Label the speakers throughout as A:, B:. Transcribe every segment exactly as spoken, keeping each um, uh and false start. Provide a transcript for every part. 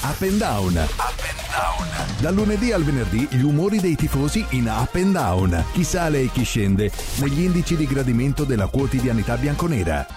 A: Up and Down. Up and Down. Dal lunedì al venerdì gli umori dei tifosi in Up and Down. Chi sale e chi scende negli indici di gradimento della quotidianità bianconera.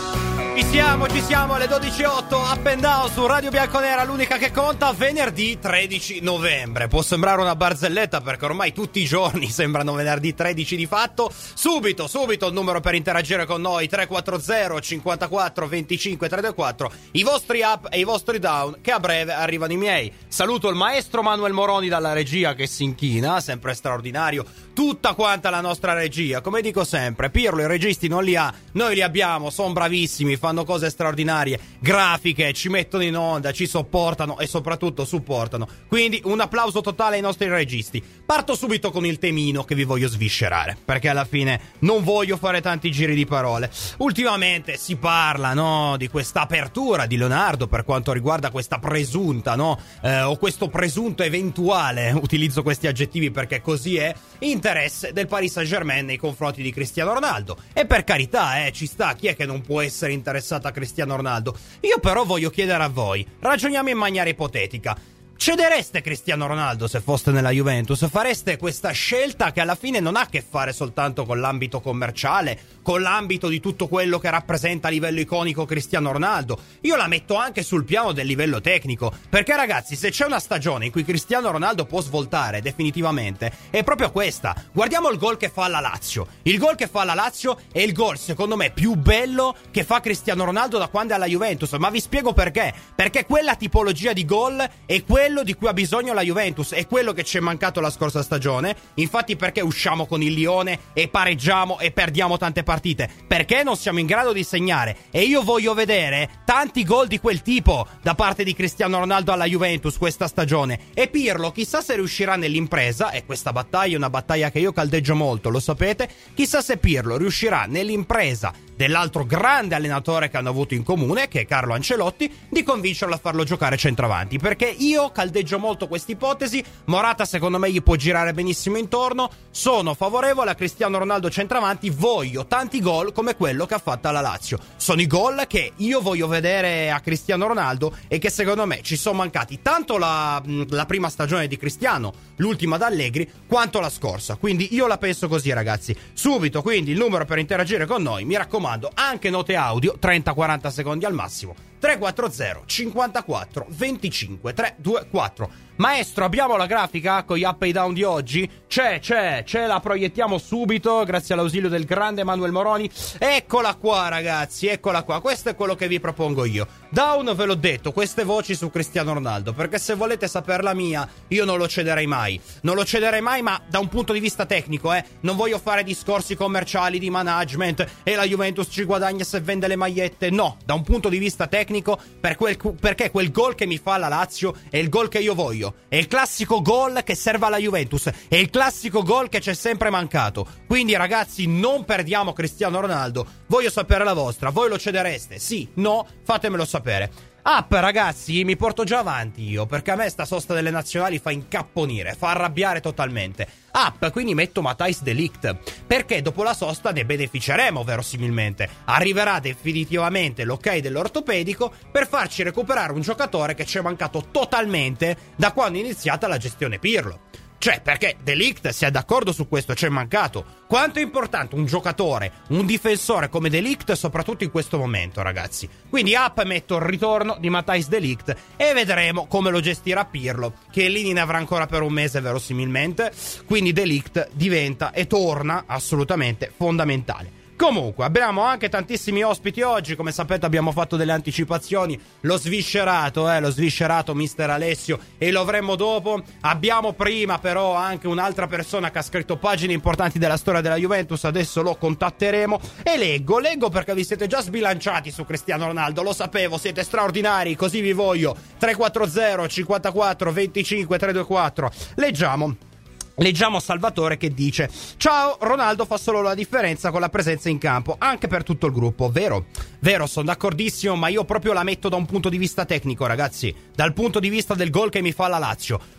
B: Ci siamo, ci siamo alle dodici e otto, Up and Down su Radio Bianconera, l'unica che conta, venerdì tredici novembre. Può sembrare una barzelletta perché ormai tutti i giorni sembrano venerdì tredici di fatto. Subito, subito il numero per interagire con noi, tre quattro zero cinquantaquattro venticinque trecentoquattro, i vostri up e i vostri down, che a breve arrivano i miei. Saluto il maestro Manuel Moroni dalla regia che si inchina, sempre straordinario, tutta quanta la nostra regia. Come dico sempre, Pirlo i registi non li ha, noi li abbiamo, sono bravissimi, fanno cose straordinarie, grafiche, ci mettono in onda, ci sopportano e soprattutto supportano. Quindi un applauso totale ai nostri registi. Parto subito con il temino che vi voglio sviscerare, perché alla fine non voglio fare tanti giri di parole. Ultimamente si parla, no, di questa apertura di Leonardo per quanto riguarda questa presunta, no, eh, o questo presunto eventuale, utilizzo questi aggettivi perché così è, interesse del Paris Saint-Germain nei confronti di Cristiano Ronaldo. E per carità, eh, ci sta, chi è che non può essere interessato a Cristiano Ronaldo? Io però voglio chiedere a voi, ragioniamo in maniera ipotetica. Cedereste Cristiano Ronaldo se foste nella Juventus? Fareste questa scelta che alla fine non ha a che fare soltanto con l'ambito commerciale, con l'ambito di tutto quello che rappresenta a livello iconico Cristiano Ronaldo? Io la metto anche sul piano del livello tecnico, perché ragazzi, se c'è una stagione in cui Cristiano Ronaldo può svoltare definitivamente, è proprio questa. Guardiamo il gol che fa alla Lazio. Il gol che fa alla Lazio è il gol secondo me più bello che fa Cristiano Ronaldo da quando è alla Juventus, ma vi spiego perché. Perché quella tipologia di gol è quello di cui ha bisogno la Juventus, è quello che ci è mancato la scorsa stagione. Infatti perché usciamo con il Lione e pareggiamo e perdiamo tante partite? Perché non siamo in grado di segnare, e io voglio vedere tanti gol di quel tipo da parte di Cristiano Ronaldo alla Juventus questa stagione. E Pirlo chissà se riuscirà nell'impresa, e questa battaglia è una battaglia che io caldeggio molto, lo sapete, chissà se Pirlo riuscirà nell'impresa dell'altro grande allenatore che hanno avuto in comune, che è Carlo Ancelotti, di convincerlo a farlo giocare centravanti, perché io caldeggio molto questa ipotesi. Morata secondo me gli può girare benissimo intorno, sono favorevole a Cristiano Ronaldo centravanti, voglio tanti gol come quello che ha fatto alla Lazio. Sono i gol che io voglio vedere a Cristiano Ronaldo e che secondo me ci sono mancati tanto la, la prima stagione di Cristiano, l'ultima da Allegri, quanto la scorsa. Quindi io la penso così, ragazzi. Subito quindi il numero per interagire con noi, mi raccomando, anche note audio, trenta quaranta secondi al massimo, tre quattro zero cinquantaquattro venticinque trecentoventuquattro. Maestro, abbiamo la grafica con gli up e down di oggi? C'è, c'è, ce la proiettiamo subito grazie all'ausilio del grande Manuel Moroni. Eccola qua, ragazzi, eccola qua. Questo è quello che vi propongo io. Down, ve l'ho detto, queste voci su Cristiano Ronaldo, perché se volete sapere la mia, io non lo cederei mai. Non lo cederei mai, ma da un punto di vista tecnico, eh. Non voglio fare discorsi commerciali di management e la Juventus ci guadagna se vende le magliette. No, da un punto di vista tecnico, per quel, perché quel gol che mi fa la Lazio è il gol che io voglio. È il classico gol che serve alla Juventus, è il classico gol che c'è sempre mancato. Quindi ragazzi, non perdiamo Cristiano Ronaldo. Voglio sapere la vostra, voi lo cedereste? Sì, no? Fatemelo sapere. Up, ragazzi, mi porto già avanti io, perché a me sta sosta delle nazionali fa incapponire, fa arrabbiare totalmente. Up, quindi metto Matthijs de Ligt, perché dopo la sosta ne beneficeremo verosimilmente. Arriverà definitivamente l'ok dell'ortopedico per farci recuperare un giocatore che ci è mancato totalmente da quando è iniziata la gestione Pirlo. Cioè, perché De Ligt, si è d'accordo su questo, ci è mancato. Quanto è importante un giocatore, un difensore come De Ligt, soprattutto in questo momento, ragazzi. Quindi up, metto il ritorno di Matthijs de Ligt e vedremo come lo gestirà Pirlo, che lì ne avrà ancora per un mese verosimilmente. Quindi De Ligt diventa e torna assolutamente fondamentale. Comunque, abbiamo anche tantissimi ospiti oggi, come sapete abbiamo fatto delle anticipazioni, lo sviscerato, eh, lo sviscerato mister Alessio, e lo avremo dopo. Abbiamo prima però anche un'altra persona che ha scritto pagine importanti della storia della Juventus, adesso lo contatteremo, e leggo, leggo perché vi siete già sbilanciati su Cristiano Ronaldo, lo sapevo, siete straordinari, così vi voglio, tre quattro zero cinquantaquattro venticinque trecentoventuquattro, leggiamo. Leggiamo Salvatore che dice: ciao, Ronaldo fa solo la differenza con la presenza in campo, anche per tutto il gruppo. Vero, vero, sono d'accordissimo, ma io proprio la metto da un punto di vista tecnico, ragazzi, dal punto di vista del gol che mi fa la Lazio.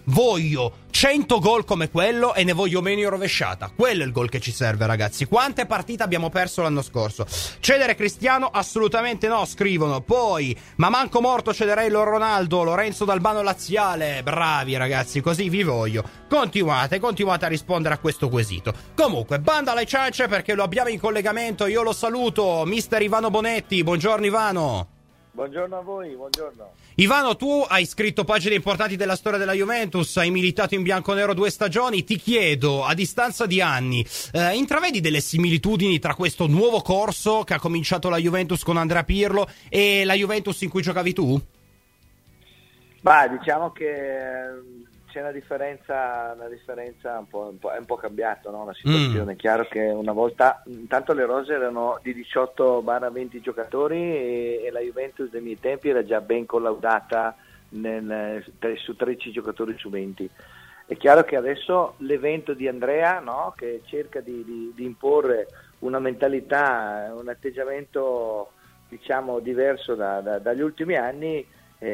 B: Voglio cento gol come quello e ne voglio meno in rovesciata. Quello è il gol che ci serve, ragazzi. Quante partite abbiamo perso l'anno scorso? Cedere Cristiano? Assolutamente no, scrivono. Poi, ma manco morto cederei lo Ronaldo, Lorenzo D'Albano laziale. Bravi ragazzi, così vi voglio. Continuate, continuate a rispondere a questo quesito. Comunque, banda alle ciance perché lo abbiamo in collegamento. Io lo saluto, mister Ivano Bonetti. Buongiorno Ivano.
C: Buongiorno a voi, buongiorno.
B: Ivano, tu hai scritto pagine importanti della storia della Juventus, hai militato in bianconero due stagioni. Ti chiedo, a distanza di anni, eh, intravedi delle similitudini tra questo nuovo corso che ha cominciato la Juventus con Andrea Pirlo e la Juventus in cui giocavi tu?
C: Bah, diciamo che c'è una differenza, una differenza un po', un po', è un po' cambiato, no? La situazione. Mm. È chiaro che una volta, intanto le rose erano di diciotto venti giocatori e, e la Juventus dei miei tempi era già ben collaudata nel, su tredici giocatori su venti. È chiaro che adesso l'evento di Andrea, no? Che cerca di, di, di imporre una mentalità, un atteggiamento diciamo diverso da, da, dagli ultimi anni,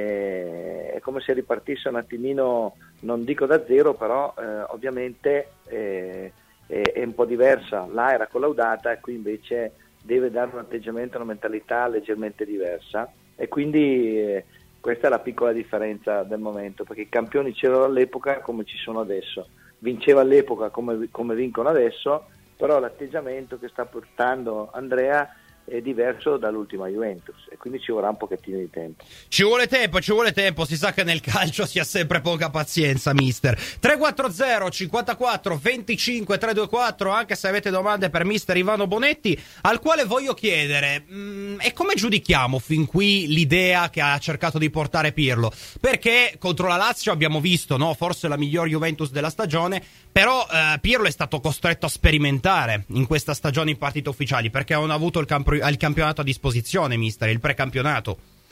C: eh, è come se ripartisse un attimino, non dico da zero, però eh, ovviamente eh, è, è un po' diversa. Là era collaudata e qui invece deve dare un atteggiamento, una mentalità leggermente diversa, e quindi eh, questa è la piccola differenza del momento, perché i campioni c'erano all'epoca come ci sono adesso, vinceva all'epoca come, come vincono adesso, però l'atteggiamento che sta portando Andrea è diverso dall'ultima Juventus e quindi ci vorrà un pochettino di tempo.
B: Ci vuole tempo, ci vuole tempo, si sa che nel calcio si ha sempre poca pazienza, mister. tre quattro zero cinquantaquattro venticinque trecentoventiquattro, anche se avete domande per mister Ivano Bonetti, al quale voglio chiedere mh, e come giudichiamo fin qui l'idea che ha cercato di portare Pirlo? Perché contro la Lazio abbiamo visto, no, forse la miglior Juventus della stagione, però eh, Pirlo è stato costretto a sperimentare in questa stagione in partite ufficiali, perché non ha avuto il, camp- il campionato a disposizione, mister, il precampionato.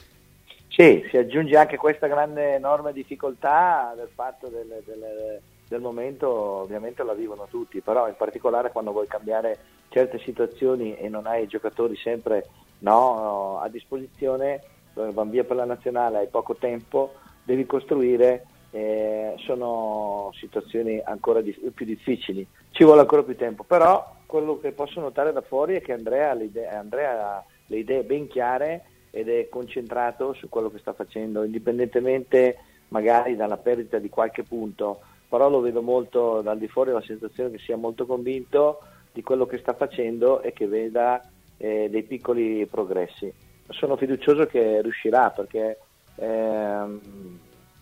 C: Sì, si aggiunge anche questa grande enorme difficoltà del fatto del, del, del momento, ovviamente la vivono tutti, però in particolare quando vuoi cambiare certe situazioni e non hai i giocatori sempre no, a disposizione, vanno via per la nazionale, hai poco tempo, devi costruire. Eh, sono situazioni ancora di, più difficili, ci vuole ancora più tempo, però quello che posso notare da fuori è che Andrea ha le idee, Andrea ha le idee ben chiare ed è concentrato su quello che sta facendo, indipendentemente magari dalla perdita di qualche punto, però lo vedo molto dal di fuori, ho la sensazione che sia molto convinto di quello che sta facendo e che veda eh, dei piccoli progressi. Sono fiducioso che riuscirà, perché ehm,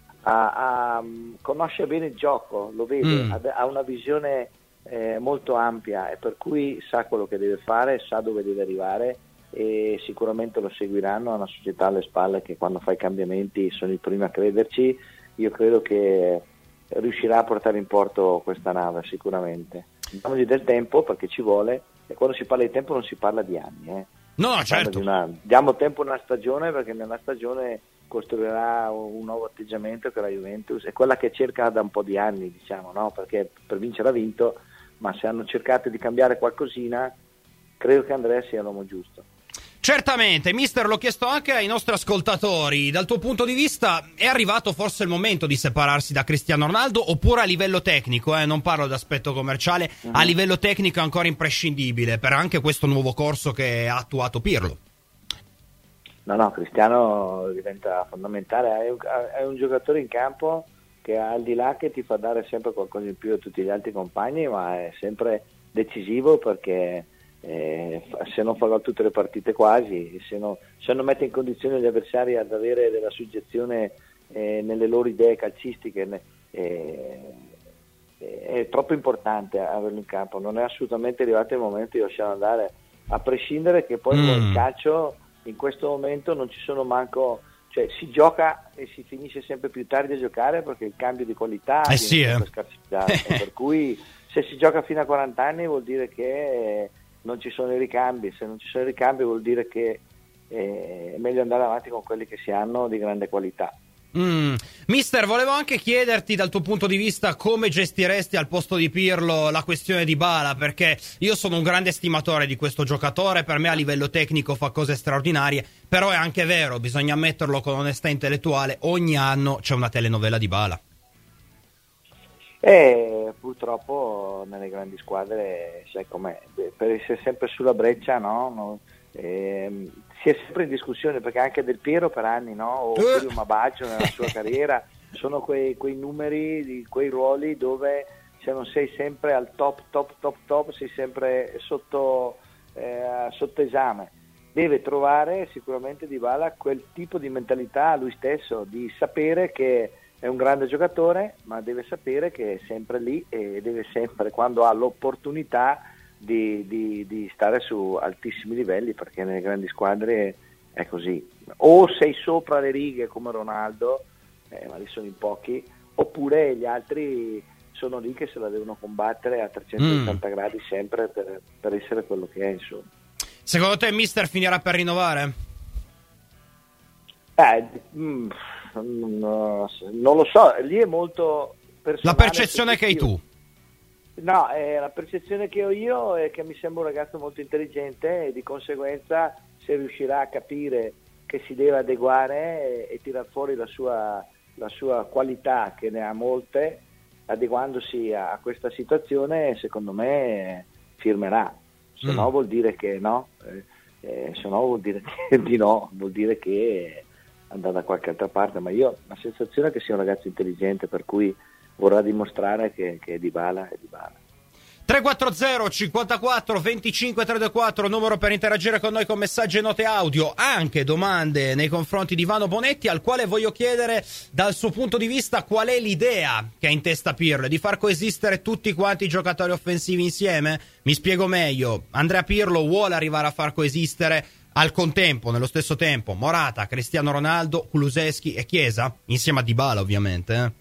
C: A, a, conosce bene il gioco, lo vede, mm. ha, ha una visione eh, molto ampia e per cui sa quello che deve fare, sa dove deve arrivare e sicuramente lo seguiranno. Ha una società alle spalle che quando fa i cambiamenti sono i primi a crederci. Io credo che riuscirà a portare in porto questa nave sicuramente. Diamogli del tempo perché ci vuole, e quando si parla di tempo non si parla di anni. Eh.
B: No, certo.
C: Una, diamo tempo a una stagione, perché nella stagione costruirà un nuovo atteggiamento che la Juventus è quella che cerca da un po' di anni, diciamo, no? Perché per vincere ha vinto, ma se hanno cercato di cambiare qualcosina, credo che Andrea sia l'uomo giusto.
B: Certamente, mister, l'ho chiesto anche ai nostri ascoltatori. Dal tuo punto di vista è arrivato forse il momento di separarsi da Cristiano Ronaldo, oppure a livello tecnico, eh, non parlo di aspetto commerciale, uh-huh. a livello tecnico è ancora imprescindibile per anche questo nuovo corso che ha attuato Pirlo?
C: No, no, Cristiano diventa fondamentale, è un, è un giocatore in campo che al di là che ti fa dare sempre qualcosa in più a tutti gli altri compagni, ma è sempre decisivo, perché eh, se non fa gol tutte le partite quasi, se, no, se non mette in condizione gli avversari ad avere della suggezione eh, nelle loro idee calcistiche, eh, è troppo importante averlo in campo. Non è assolutamente arrivato il momento di lasciarlo andare, a prescindere che poi mm. il calcio in questo momento non ci sono manco, cioè si gioca e si finisce sempre più tardi a giocare perché il cambio di qualità
B: eh sì, eh.
C: è scarseggiato, per cui se si gioca fino a quaranta anni vuol dire che non ci sono i ricambi, se non ci sono i ricambi vuol dire che è meglio andare avanti con quelli che si hanno di grande qualità.
B: Mm. Mister, volevo anche chiederti dal tuo punto di vista come gestiresti al posto di Pirlo la questione di Dybala, perché io sono un grande stimatore di questo giocatore, per me a livello tecnico fa cose straordinarie, però è anche vero, bisogna ammetterlo con onestà intellettuale, ogni anno c'è una telenovela di Dybala.
C: E purtroppo nelle grandi squadre, sai com'è, per essere sempre sulla breccia, no? no eh, si è sempre in discussione, perché anche Del Piero per anni, no? O Giulio Mabaggio nella sua carriera, sono quei, quei numeri, di quei ruoli dove se non sei sempre al top, top, top, top, sei sempre sotto, eh, sotto esame. Deve trovare sicuramente Dybala quel tipo di mentalità lui stesso, di sapere che è un grande giocatore, ma deve sapere che è sempre lì e deve sempre, quando ha l'opportunità, di, di, di stare su altissimi livelli, perché nelle grandi squadre è così. O sei sopra le righe come Ronaldo, eh, ma lì sono in pochi, oppure gli altri sono lì che se la devono combattere a trecentottanta mm. gradi sempre per, per essere quello che è, insomma.
B: Secondo te mister finirà per rinnovare?
C: Eh, mh, non lo so, lì è molto personale.
B: La percezione che hai tu?
C: No, eh, la percezione che ho io è che mi sembra un ragazzo molto intelligente e di conseguenza, se riuscirà a capire che si deve adeguare e, e tirar fuori la sua, la sua qualità, che ne ha molte, adeguandosi a, a questa situazione, secondo me firmerà. Se mm. no vuol dire che no, eh, eh, se no vuol dire che di no, vuol dire che andrà da qualche altra parte, ma io ho la sensazione che sia un ragazzo intelligente, per cui vorrà dimostrare che, che è Dybala è Dybala.
B: tre quattro zero cinquantaquattro venticinque trecentoquarantaquattro, numero per interagire con noi con messaggi e note audio, anche domande nei confronti di Vano Bonetti, al quale voglio chiedere dal suo punto di vista qual è l'idea che ha in testa Pirlo, di far coesistere tutti quanti i giocatori offensivi insieme? Mi spiego meglio: Andrea Pirlo vuole arrivare a far coesistere al contempo, nello stesso tempo, Morata, Cristiano Ronaldo, Kulusevski e Chiesa, insieme a Dybala ovviamente, eh?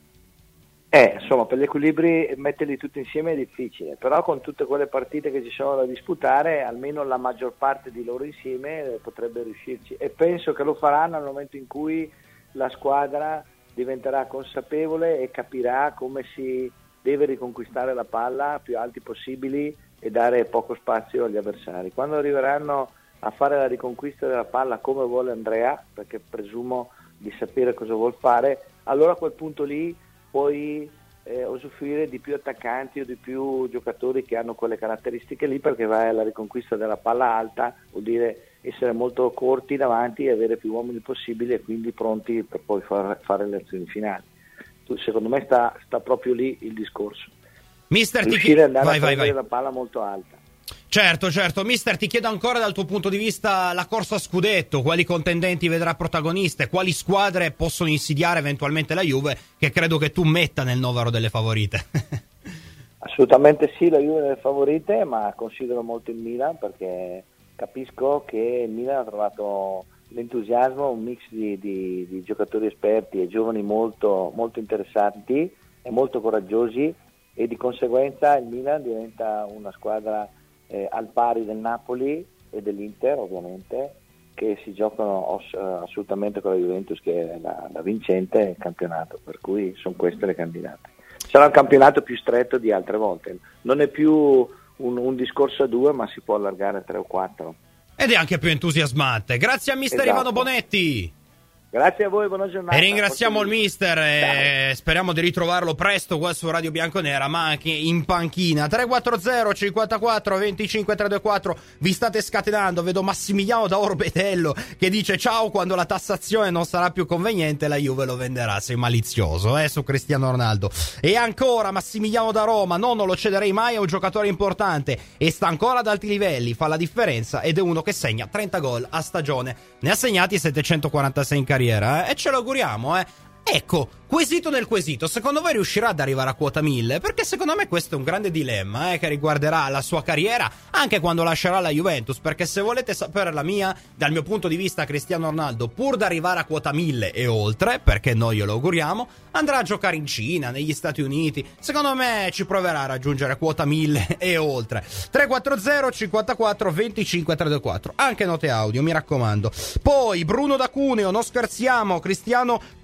C: Eh, insomma, per gli equilibri metterli tutti insieme è difficile, però con tutte quelle partite che ci sono da disputare, almeno la maggior parte di loro insieme potrebbe riuscirci, e penso che lo faranno nel momento in cui la squadra diventerà consapevole e capirà come si deve riconquistare la palla più alti possibili e dare poco spazio agli avversari. Quando arriveranno a fare la riconquista della palla come vuole Andrea, perché presumo di sapere cosa vuol fare, allora a quel punto lì puoi eh, usufruire di più attaccanti o di più giocatori che hanno quelle caratteristiche lì, perché vai alla riconquista della palla alta, vuol dire essere molto corti davanti e avere più uomini possibili e quindi pronti per poi far, fare le azioni finali. Tu, secondo me sta, sta proprio lì il discorso.
B: Mister,
C: riuscire
B: ti...
C: ad andare
B: vai,
C: a
B: vai,
C: prendere
B: vai.
C: la palla molto alta.
B: Certo, certo. Mister, ti chiedo ancora dal tuo punto di vista la corsa a scudetto, quali contendenti vedrà protagoniste, quali squadre possono insidiare eventualmente la Juve, che credo che tu metta nel novero delle favorite.
C: Assolutamente sì, la Juve è delle favorite, ma considero molto il Milan, perché capisco che il Milan ha trovato l'entusiasmo, un mix di, di, di giocatori esperti e giovani molto, molto interessanti e molto coraggiosi, e di conseguenza il Milan diventa una squadra Eh, al pari del Napoli e dell'Inter, ovviamente, che si giocano os- assolutamente con la Juventus, che è la, la vincente del campionato, per cui sono queste le candidate. Sarà un campionato più stretto di altre volte, non è più un, un discorso a due, ma si può allargare a tre o quattro.
B: Ed è anche più entusiasmante. Grazie a mister
C: Esatto.
B: Ivano Bonetti.
C: Grazie a voi, buona giornata.
B: E ringraziamo il mister e speriamo di ritrovarlo presto qua su Radio Bianconera, ma anche in panchina. Tre quattro zero cinquantaquattro venticinque trecentoquarantaquattro, vi state scatenando. Vedo Massimiliano da Orbetello che dice: ciao, quando la tassazione non sarà più conveniente la Juve lo venderà. Sei malizioso, eh, su Cristiano Ronaldo. E ancora Massimiliano da Roma: no, non lo cederei mai, è un giocatore importante e sta ancora ad alti livelli, fa la differenza ed è uno che segna trenta gol a stagione, ne ha segnati settecentoquarantasei in carriera. Eh? E ce lo auguriamo, eh. Ecco, quesito nel quesito, secondo voi riuscirà ad arrivare a quota mille? Perché secondo me questo è un grande dilemma, eh, che riguarderà la sua carriera anche quando lascerà la Juventus, perché se volete sapere la mia, dal mio punto di vista Cristiano Ronaldo, pur da arrivare a quota mille e oltre, perché noi glielo auguriamo, andrà a giocare in Cina, negli Stati Uniti. Secondo me ci proverà a raggiungere quota mille e oltre. Tre quattro zero cinquantaquattro venticinque trecentoquarantaquattro, anche note audio, mi raccomando. Poi Bruno da Cuneo: non scherziamo, Cristiano può giocare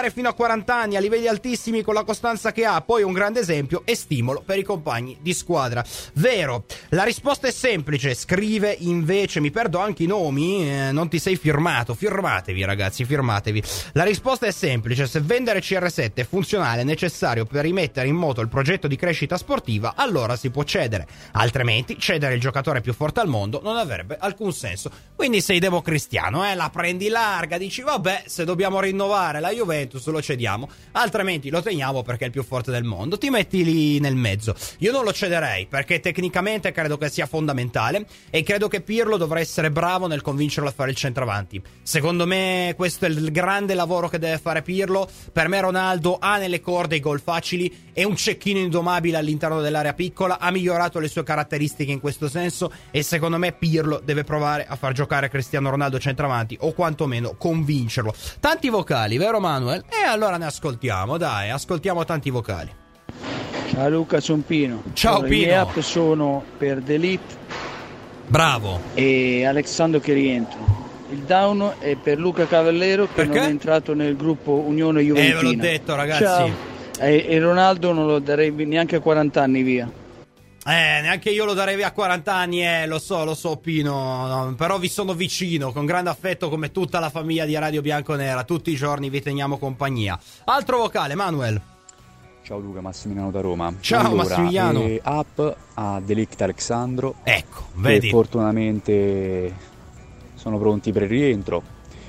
B: giocare fino a quaranta anni a livelli altissimi con la costanza che ha, poi un grande esempio e stimolo per i compagni di squadra. Vero, la risposta è semplice, scrive invece, mi perdo anche i nomi, eh, non ti sei firmato, firmatevi ragazzi, firmatevi. La risposta è semplice, se vendere C R sette è funzionale e necessario per rimettere in moto il progetto di crescita sportiva, allora si può cedere, altrimenti cedere il giocatore più forte al mondo non avrebbe alcun senso. Quindi sei democristiano, eh, la prendi larga, dici vabbè, se dobbiamo rinnovare la Juventus lo cediamo, altrimenti lo teniamo perché è il più forte del mondo, ti metti lì nel mezzo. Io non lo cederei perché tecnicamente credo che sia fondamentale e credo che Pirlo dovrà essere bravo nel convincerlo a fare il centravanti. Secondo me questo è il grande lavoro che deve fare Pirlo. Per me Ronaldo ha nelle corde i gol facili, è un cecchino indomabile all'interno dell'area piccola, ha migliorato le sue caratteristiche in questo senso e secondo me Pirlo deve provare a far giocare Cristiano Ronaldo centravanti o quantomeno convincerlo. Tanti vocali, vero Manuel? E allora ne ascoltiamo, dai, ascoltiamo tanti vocali.
D: Ciao Luca, sono Pino.
B: Ciao
D: allora,
B: Pino.
D: Le mie app sono per Delete,
B: bravo,
D: e Alexandro che rientro. Il down è per Luca Cavallero che
B: perché?
D: non è entrato nel gruppo Unione Juventina.
B: Eh, ve l'ho detto ragazzi.
D: Ciao. E, e Ronaldo non lo darei neanche a quaranta anni via.
B: Eh, neanche io lo darei via a quaranta anni, eh, lo so, lo so Pino, no, però vi sono vicino, con grande affetto come tutta la famiglia di Radio Bianconera, tutti i giorni vi teniamo compagnia. Altro vocale, Manuel.
E: Ciao Luca, Massimiliano da Roma.
B: Ciao
E: allora,
B: Massimiliano.
E: Eh, app a Delict Alexandro.
B: Ecco, vedi.
E: Che fortunatamente sono pronti per il rientro.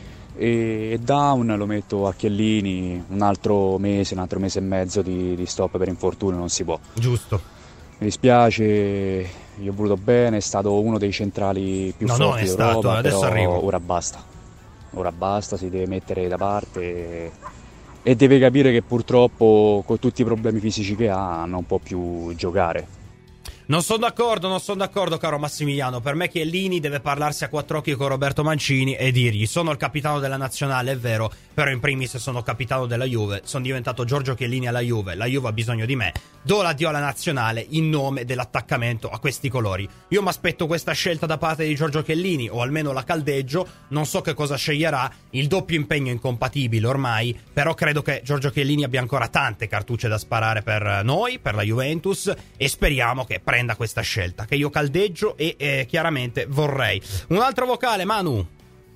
E: E down lo metto a Chiellini, un altro mese, un altro mese e mezzo di, di stop per infortunio, non si può.
B: Giusto.
E: Mi dispiace, gli ho voluto bene, è stato uno dei centrali più
B: no,
E: forti
B: non è
E: d'Europa,
B: stato, adesso
E: però
B: arrivo.
E: ora basta. Ora basta, si deve mettere da parte e, e deve capire che purtroppo con tutti i problemi fisici che ha non può più giocare.
B: Non sono d'accordo, non sono d'accordo caro Massimiliano, per me Chiellini deve parlarsi a quattro occhi con Roberto Mancini e dirgli sono il capitano della nazionale, è vero, però in primis sono capitano della Juve, sono diventato Giorgio Chiellini alla Juve, la Juve ha bisogno di me, do l'addio alla nazionale in nome dell'attaccamento a questi colori. Io mi aspetto questa scelta da parte di Giorgio Chiellini, o almeno la caldeggio, non so che cosa sceglierà, il doppio impegno è incompatibile ormai, però credo che Giorgio Chiellini abbia ancora tante cartucce da sparare per noi, per la Juventus, e speriamo che prenda questa scelta che io caldeggio e eh, chiaramente vorrei. Un altro vocale, Manu.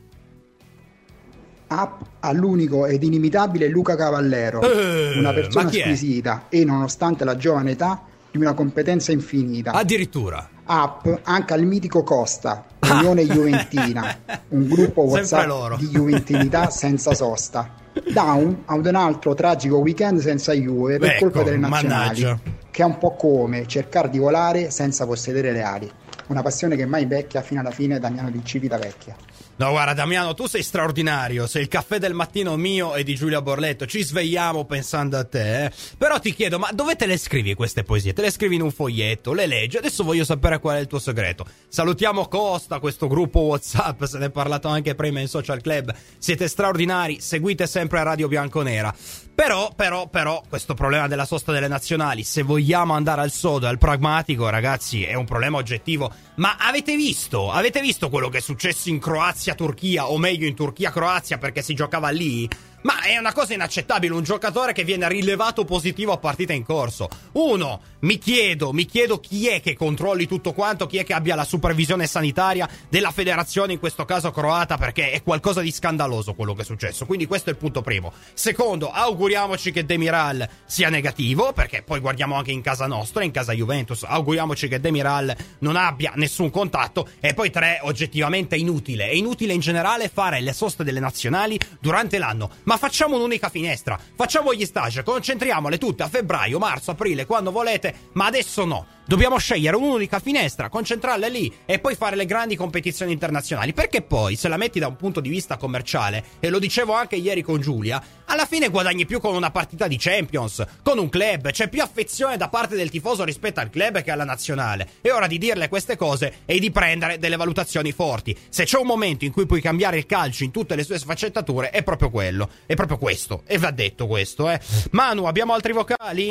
F: App all'unico ed inimitabile Luca Cavallero,
B: eh,
F: una persona
B: chi è?
F: squisita e nonostante la giovane età di una competenza infinita.
B: Addirittura
F: App anche al mitico Costa, Unione Juventina, un gruppo WhatsApp di juventinità senza sosta. Down ad un altro tragico weekend senza Juve per
B: ecco,
F: colpa delle nazionali,
B: mannaggia.
F: che è un po' come cercare di volare senza possedere le ali. Una passione che mai vecchia fino alla fine. Damiano di Civita Vecchia.
B: No, guarda Damiano, tu sei straordinario, sei il caffè del mattino mio e di Giulia Borletto, ci svegliamo pensando a te, eh? Però ti chiedo, ma dove te le scrivi queste poesie? Te le scrivi in un foglietto, le leggi? Adesso voglio sapere qual è il tuo segreto. Salutiamo Costa, questo gruppo WhatsApp, se ne è parlato anche prima in Social Club, siete straordinari, seguite sempre Radio Bianconera. Però, però, però, questo problema della sosta delle nazionali, se vogliamo andare al sodo e al pragmatico, ragazzi, è un problema oggettivo. Ma avete visto? Avete visto quello che è successo in Croazia-Turchia, o meglio in Turchia-Croazia, perché si giocava lì? Ma è una cosa inaccettabile, un giocatore che viene rilevato positivo a partita in corso. Uno, mi chiedo, mi chiedo chi è che controlli tutto quanto, chi è che abbia la supervisione sanitaria della federazione, in questo caso croata, perché è qualcosa di scandaloso quello che è successo. Quindi questo è il punto primo. Secondo, auguriamoci che Demiral sia negativo, perché poi guardiamo anche in casa nostra, in casa Juventus, auguriamoci che Demiral non abbia nessun contatto. E poi tre, oggettivamente è inutile, è inutile in generale fare le soste delle nazionali durante l'anno. Ma facciamo un'unica finestra, facciamo gli stage, concentriamole tutte a febbraio, marzo, aprile, quando volete, ma adesso no. Dobbiamo scegliere un'unica finestra, concentrarle lì e poi fare le grandi competizioni internazionali, perché poi se la metti da un punto di vista commerciale, e lo dicevo anche ieri con Giulia, alla fine guadagni più con una partita di Champions, con un club, c'è più affezione da parte del tifoso rispetto al club che alla nazionale. È ora di dirle queste cose e di prendere delle valutazioni forti. Se c'è un momento in cui puoi cambiare il calcio in tutte le sue sfaccettature, è proprio quello, è proprio questo, e va detto questo, eh. Manu, abbiamo altri vocali?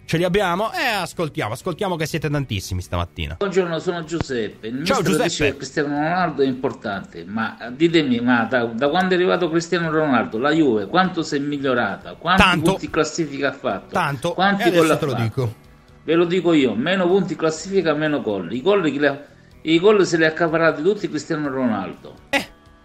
B: Ce li abbiamo? Eh, ascoltiamo, ascoltiamo che siete tantissimi stamattina.
G: Buongiorno, sono Giuseppe. Il
B: Ciao Giuseppe.
G: Dice che Cristiano Ronaldo è importante, ma ditemi, ma da, da quando è arrivato Cristiano Ronaldo, la Juve, quanto si è migliorata? Quanti
B: Tanto.
G: punti classifica ha fatto?
B: Tanto,
G: Quanti
B: e
G: gol
B: adesso
G: ha
B: te lo
G: fatto?
B: dico.
G: Ve lo dico io, meno punti classifica, meno gol. I gol, chi li ha- i gol se li ha accaparrati tutti Cristiano Ronaldo.
B: Eh,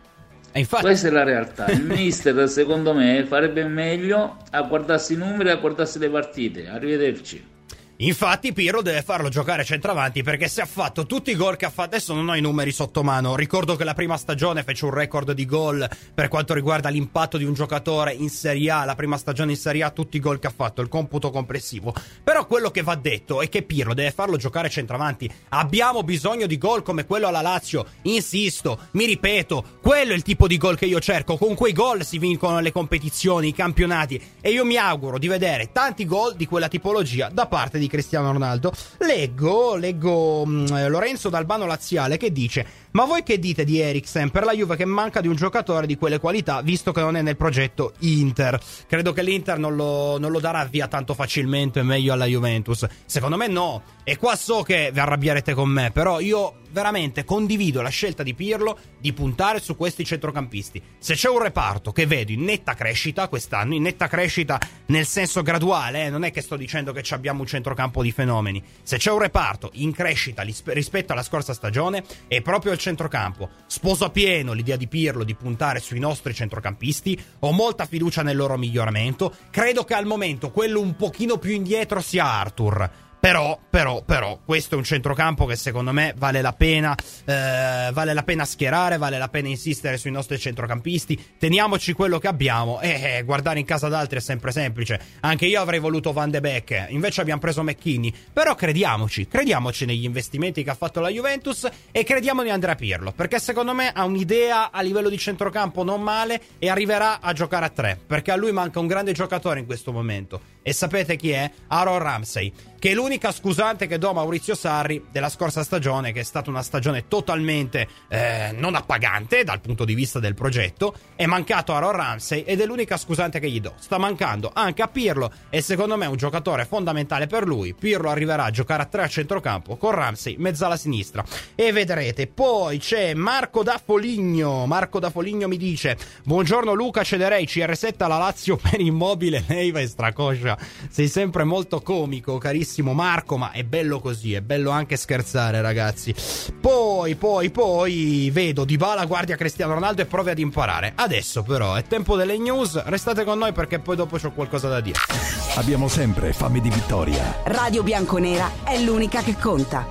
B: e infatti...
G: Questa è la realtà. Il mister, secondo me, farebbe meglio a guardarsi i numeri e a guardarsi le partite. Arrivederci.
B: Infatti Pirlo deve farlo giocare centravanti, perché se ha fatto tutti i gol che ha fatto, adesso non ho i numeri sotto mano, ricordo che la prima stagione fece un record di gol per quanto riguarda l'impatto di un giocatore in Serie A, la prima stagione in Serie A, tutti i gol che ha fatto, il computo complessivo. Però quello che va detto è che Pirlo deve farlo giocare centravanti. Abbiamo bisogno di gol come quello alla Lazio, insisto, mi ripeto, quello è il tipo di gol che io cerco. Con quei gol si vincono le competizioni, i campionati, e io mi auguro di vedere tanti gol di quella tipologia da parte di Cristiano Ronaldo. Leggo, leggo mh, Lorenzo d'Albano Laziale che dice: ma voi che dite di Eriksen per la Juve, che manca di un giocatore di quelle qualità, visto che non è nel progetto Inter? Credo che l'Inter non lo, non lo darà via tanto facilmente, meglio alla Juventus. Secondo me no, e qua so che vi arrabbierete con me, però io veramente condivido la scelta di Pirlo di puntare su questi centrocampisti. Se c'è un reparto che vedo in netta crescita quest'anno, in netta crescita nel senso graduale, eh, non è che sto dicendo che abbiamo un centrocampo di fenomeni, se c'è un reparto in crescita rispetto alla scorsa stagione è proprio il centrocampo. Sposo a pieno l'idea di Pirlo di puntare sui nostri centrocampisti, ho molta fiducia nel loro miglioramento, credo che al momento quello un pochino più indietro sia Arthur. Però, però, però, questo è un centrocampo che secondo me vale la pena, eh, vale la pena schierare, vale la pena insistere sui nostri centrocampisti. Teniamoci quello che abbiamo, e eh, guardare in casa d'altri è sempre semplice. Anche io avrei voluto Van de Beek, invece abbiamo preso McKinney. Però crediamoci, crediamoci negli investimenti che ha fatto la Juventus e crediamo in Andrea Pirlo, perché secondo me ha un'idea a livello di centrocampo non male e arriverà a giocare a tre, perché a lui manca un grande giocatore in questo momento. E sapete chi è? Aaron Ramsey, che è l'unica scusante che do a Maurizio Sarri della scorsa stagione, che è stata una stagione totalmente eh, non appagante dal punto di vista del progetto. È mancato Aaron Ramsey ed è l'unica scusante che gli do. Sta mancando anche a Pirlo e secondo me è un giocatore fondamentale per lui. Pirlo arriverà a giocare a tre a centrocampo con Ramsey mezza alla sinistra e vedrete. Poi c'è Marco da Foligno. Marco da Foligno mi dice: buongiorno Luca, cederei C R sette alla Lazio per Immobile, Neiva e Stracoscia. Sei sempre molto comico, carissimo Marco, ma è bello così, è bello anche scherzare, ragazzi. Poi, poi, poi vedo Dybala guardia Cristiano Ronaldo e provi ad imparare. Adesso però è tempo delle news, restate con noi perché poi dopo c'ho qualcosa da dire.
A: Abbiamo sempre fame di vittoria.
H: Radio Bianconera è l'unica che conta.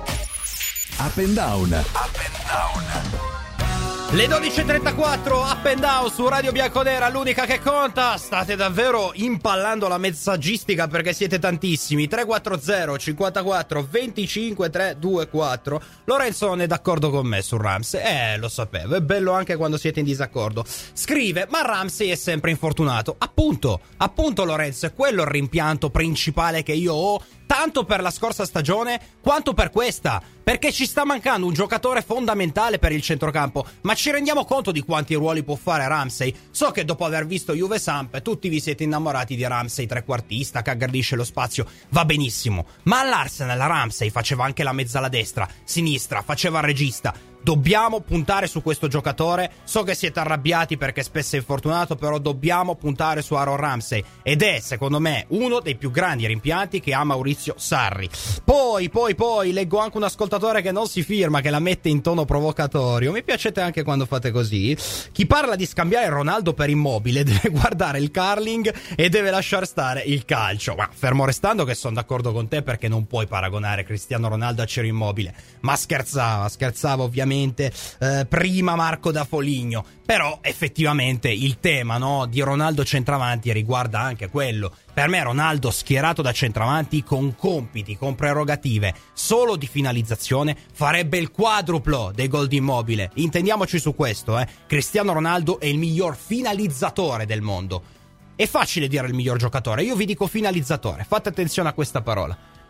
A: Up and down. Up and down.
B: Le dodici e trentaquattro, Up and Down su Radio Bianconera, l'unica che conta. State davvero impallando la messaggistica perché siete tantissimi. Tre quattro zero cinquantaquattro venticinque trecentoventiquattro. Lorenzo non è d'accordo con me su Ramsey. Eh, lo sapevo, è bello anche quando siete in disaccordo. Scrive: ma Ramsey è sempre infortunato. Appunto, appunto Lorenzo, è quello il rimpianto principale che io ho, tanto per la scorsa stagione quanto per questa, perché ci sta mancando un giocatore fondamentale per il centrocampo. Ma ci rendiamo conto di quanti ruoli può fare Ramsey? So che dopo aver visto Juve Samp tutti vi siete innamorati di Ramsey trequartista che aggredisce lo spazio, va benissimo, ma all'Arsenal Ramsey faceva anche la mezzala destra, sinistra, faceva il regista. Dobbiamo puntare su questo giocatore. So che siete arrabbiati perché spesso è infortunato, però dobbiamo puntare su Aaron Ramsey ed è, secondo me, uno dei più grandi rimpianti che ha Maurizio Sarri. Poi, poi, poi leggo anche un ascoltatore che non si firma, che la mette in tono provocatorio. Mi piacete anche quando fate così. Chi parla di scambiare Ronaldo per Immobile deve guardare il curling e deve lasciar stare il calcio. Ma fermo restando che sono d'accordo con te, perché non puoi paragonare Cristiano Ronaldo a Ciro Immobile. Ma scherzava, scherzava ovviamente Eh, prima Marco da Foligno, però effettivamente il tema, no, di Ronaldo centravanti riguarda anche quello. Per me Ronaldo schierato da centravanti con compiti, con prerogative solo di finalizzazione farebbe il quadruplo dei gol di Immobile. Intendiamoci su questo, eh. Cristiano Ronaldo è il miglior finalizzatore del mondo. È facile dire il miglior giocatore, io vi dico finalizzatore, fate attenzione a questa parola.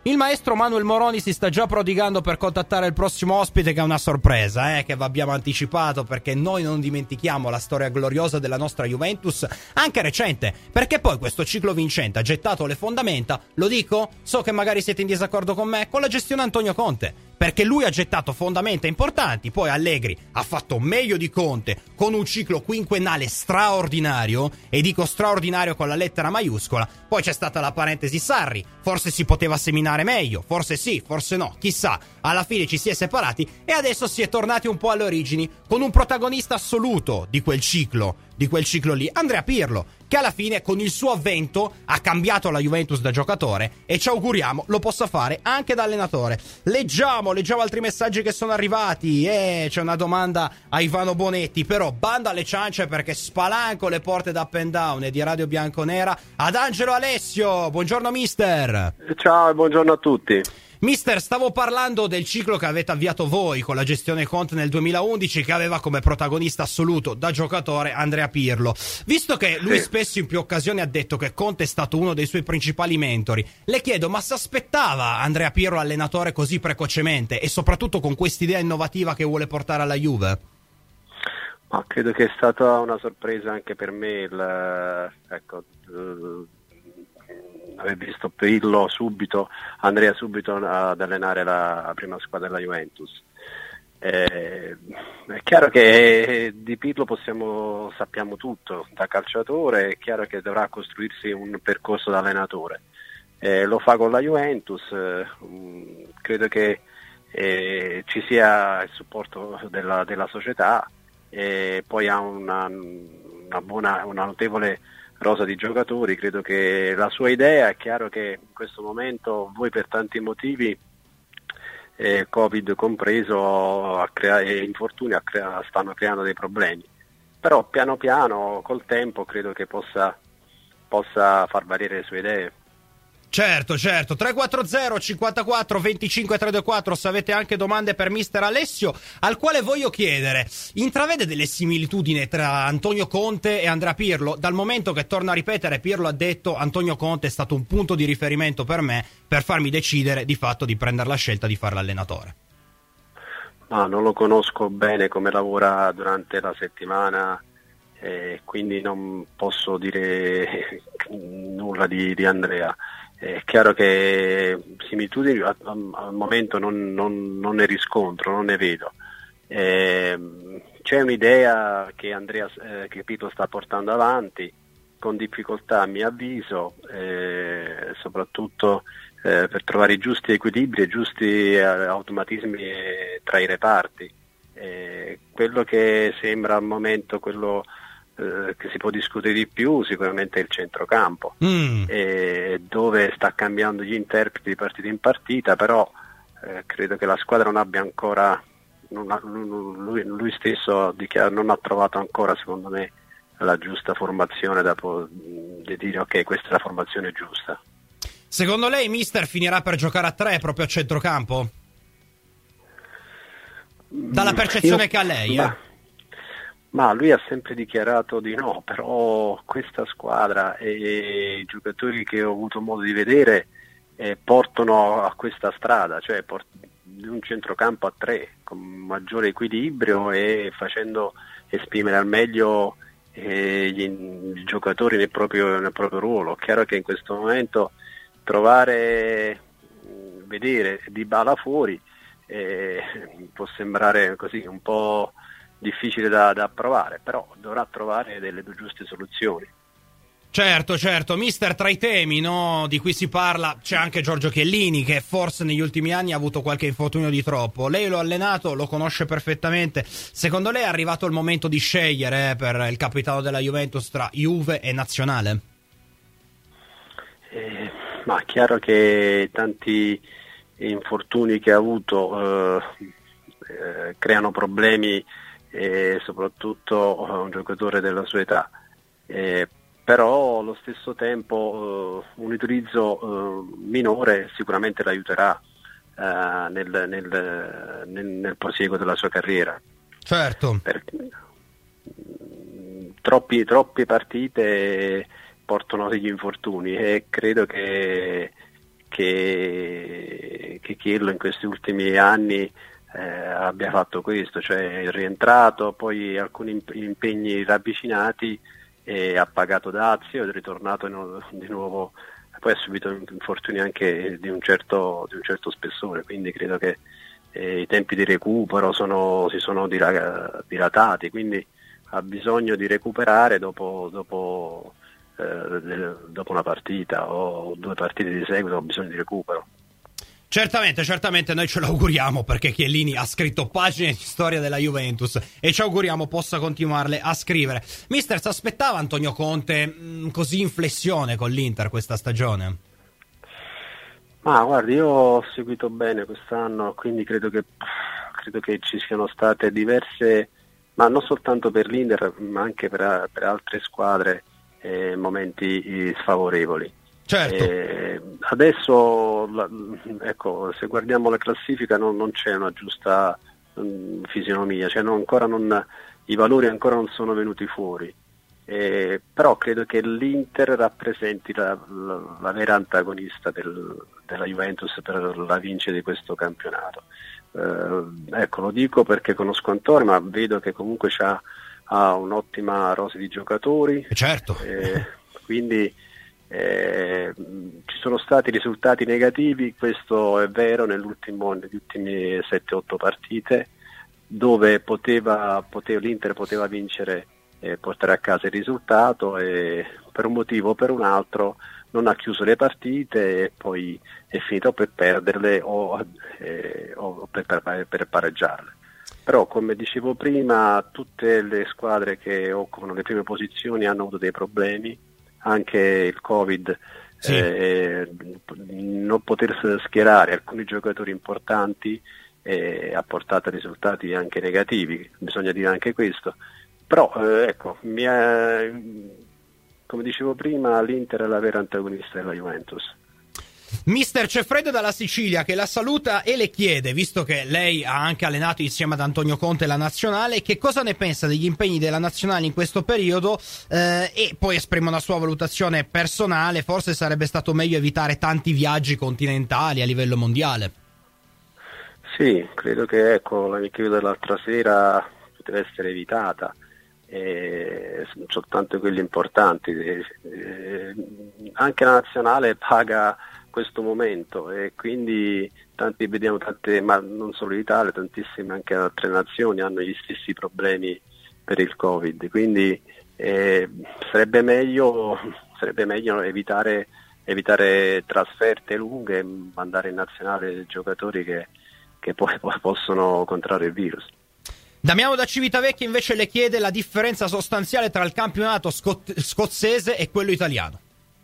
B: Il maestro Manuel Moroni si sta già prodigando per contattare il prossimo ospite, che è una sorpresa, eh, che vi abbiamo anticipato, perché noi non dimentichiamo la storia gloriosa della nostra Juventus, anche recente, perché poi questo ciclo vincente ha gettato le fondamenta, lo dico, so che magari siete in disaccordo con me, con la gestione Antonio Conte. Perché lui ha gettato fondamenta importanti, poi Allegri ha fatto meglio di Conte con un ciclo quinquennale straordinario, e dico straordinario con la lettera maiuscola. Poi c'è stata la parentesi Sarri, forse si poteva seminare meglio, forse sì, forse no, chissà. Alla fine ci si è separati e adesso si è tornati un po' alle origini, con un protagonista assoluto di quel ciclo, di quel ciclo lì, Andrea Pirlo, che alla fine con il suo avvento ha cambiato la Juventus da giocatore, e ci auguriamo lo possa fare anche da allenatore. Leggiamo, leggiamo altri messaggi che sono arrivati. Eh, c'è una domanda a Ivano Bonetti, però banda alle ciance, perché spalanco le porte da Up and Down e di Radio Bianconera ad Angelo Alessio. Buongiorno mister.
I: Ciao e buongiorno a tutti.
B: Mister, stavo parlando del ciclo che avete avviato voi con la gestione Conte nel duemilaundici, che aveva come protagonista assoluto da giocatore Andrea Pirlo. Visto che lui
I: sì.
B: spesso in più occasioni ha detto che Conte è stato uno dei suoi principali mentori, le chiedo, ma si aspettava Andrea Pirlo allenatore così precocemente, e soprattutto con quest'idea innovativa che vuole portare alla Juve?
I: Ma credo che è stata una sorpresa anche per me il, ecco, aver visto Pirlo subito, Andrea subito ad allenare la prima squadra della Juventus. Eh, è chiaro che di Pirlo possiamo, sappiamo tutto, da calciatore è chiaro che dovrà costruirsi un percorso da allenatore. Eh, lo fa con la Juventus, eh, credo che eh, ci sia il supporto della, della società, e poi ha una, una buona, una notevole rosa di giocatori. Credo che la sua idea, è chiaro che in questo momento voi per tanti motivi, eh, Covid compreso, a crea- e infortuni a crea- stanno creando dei problemi, però piano piano col tempo credo che possa, possa far valere le sue idee.
B: Certo, certo. Tre quattro zero cinquantaquattro venticinque trecentoquattro, se avete anche domande per mister Alessio, al quale voglio chiedere: intravede delle similitudini tra Antonio Conte e Andrea Pirlo? Dal momento che, torno a ripetere, Pirlo ha detto: Antonio Conte è stato un punto di riferimento per me per farmi decidere di fatto di prendere la scelta di fare l'allenatore.
I: Ma non lo conosco bene come lavora durante la settimana, eh, quindi non posso dire nulla di, di Andrea. È chiaro che similitudini al, al momento non, non, non ne riscontro, non ne vedo. Eh, c'è un'idea che Andrea eh, che Pirlo sta portando avanti con difficoltà, a mio avviso, eh, soprattutto eh, per trovare i giusti equilibri e i giusti eh, automatismi eh, tra i reparti. Eh, quello che sembra al momento quello che si può discutere di più sicuramente è il centrocampo, mm. eh, dove sta cambiando gli interpreti di partita in partita, però eh, credo che la squadra non abbia ancora, non ha, lui, lui stesso dichiara, non ha trovato ancora, secondo me, la giusta formazione da po- di dire ok, questa è la formazione giusta.
B: Secondo lei mister finirà per giocare a tre proprio a centrocampo? Dalla percezione Io, che ha lei, eh?
I: Ma lui ha sempre dichiarato di no, però questa squadra e i giocatori che ho avuto modo di vedere eh, portano a questa strada, cioè port- di un centrocampo a tre, con maggiore equilibrio e facendo esprimere al meglio eh, gli, i giocatori nel proprio, nel proprio ruolo. Chiaro che in questo momento trovare, vedere Dybala fuori eh, può sembrare così un po' difficile da, da approvare, però dovrà trovare delle giuste soluzioni.
B: Certo, certo. Mister, tra i temi, no, di cui si parla c'è anche Giorgio Chiellini, che forse negli ultimi anni ha avuto qualche infortunio di troppo. Lei lo ha allenato, lo conosce perfettamente. Secondo lei è arrivato il momento di scegliere eh, per il capitano della Juventus tra Juve e Nazionale?
I: Eh, ma è chiaro che tanti infortuni che ha avuto eh, eh, creano problemi, e soprattutto un giocatore della sua età, eh, però allo stesso tempo eh, un utilizzo eh, minore sicuramente l'aiuterà eh, nel, nel, nel, nel proseguo della sua carriera.
B: Certo.
I: Perché, troppi, troppe partite portano degli infortuni e credo che, che, che Chiedo in questi ultimi anni eh, abbia fatto questo, cioè è rientrato, poi alcuni impegni ravvicinati e ha pagato dazio ed è ritornato in, di nuovo, poi ha subito infortuni anche di un certo, di un certo spessore, quindi credo che eh, i tempi di recupero sono, si sono dilatati, quindi ha bisogno di recuperare dopo, dopo, eh, dopo una partita o due partite di seguito, ha bisogno di recupero.
B: Certamente, certamente noi ce l'auguriamo, perché Chiellini ha scritto pagine di storia della Juventus e ci auguriamo possa continuarle a scrivere. Mister, si aspettava Antonio Conte mh, così in flessione con l'Inter questa stagione?
I: Ma guardi, io ho seguito bene quest'anno, quindi credo che, credo che ci siano state diverse, ma non soltanto per l'Inter, ma anche per, per altre squadre, eh, momenti eh, sfavorevoli.
B: Certo.
I: Eh, adesso, la, ecco, se guardiamo la classifica non, non c'è una giusta um, fisionomia, cioè non, ancora non, i valori ancora non sono venuti fuori, eh, però credo che l'Inter rappresenti la, la, la vera antagonista del, della Juventus per la vincita di questo campionato. Eh, ecco, lo dico perché conosco Antonio, ma vedo che comunque c'ha, ha un'ottima rose di giocatori,
B: certo.
I: eh, quindi Eh, ci sono stati risultati negativi, questo è vero, nell'ultimo, negli ultimi sette otto partite dove poteva, poteva, l'Inter poteva vincere e portare a casa il risultato, e per un motivo o per un altro non ha chiuso le partite e poi è finito per perderle o, eh, o per, per, per pareggiarle. Però, come dicevo prima, tutte le squadre che occupano le prime posizioni hanno avuto dei problemi. Anche il Covid, sì. eh, non poter schierare alcuni giocatori importanti eh, ha portato a risultati anche negativi, bisogna dire anche questo. Però eh, ecco, mi è, come dicevo prima, l'Inter è la vera antagonista della Juventus.
B: Mister, c'è Fred dalla Sicilia che la saluta e le chiede, visto che lei ha anche allenato insieme ad Antonio Conte la nazionale, che cosa ne pensa degli impegni della nazionale in questo periodo, eh, e poi esprime una sua valutazione personale: forse sarebbe stato meglio evitare tanti viaggi continentali a livello mondiale.
I: Sì, credo che ecco, l'amichevole dell'altra sera poteva essere evitata, eh, soltanto quelli importanti. Eh, eh, anche la nazionale paga questo momento e quindi tanti vediamo tante, ma non solo l'Italia, tantissime anche altre nazioni hanno gli stessi problemi per il Covid, quindi eh, sarebbe meglio sarebbe meglio evitare evitare trasferte lunghe, mandare in nazionale giocatori che, che poi, poi possono contrarre il virus.
B: Damiano da Civitavecchia invece le chiede la differenza sostanziale tra il campionato scot- scozzese e quello italiano.